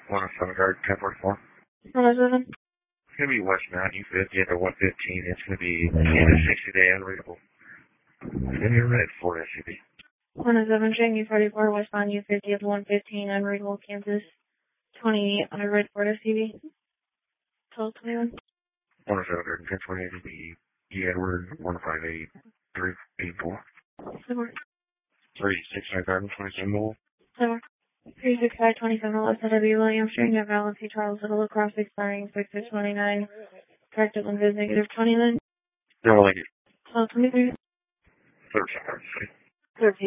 107 Garden, 1044. 107. It's going to be West Mountain, U50 at the 115. It's going to be in a 60-day unreadable. And you're red for SUV. 107, Shane U44, westbound U50 at the 115, unreadable, Kansas. 28 on a red Ford SUV. 1221. 107 Garden, 1028 will be E. Edward, 158, 384. 369 Garden, 27 Mole. 365 27 Alexa W. Williams, String of Alan P. Charles Little, across expiring 6629. Correct at Windows negative 20 then. They're like it. 1223. 13. 13.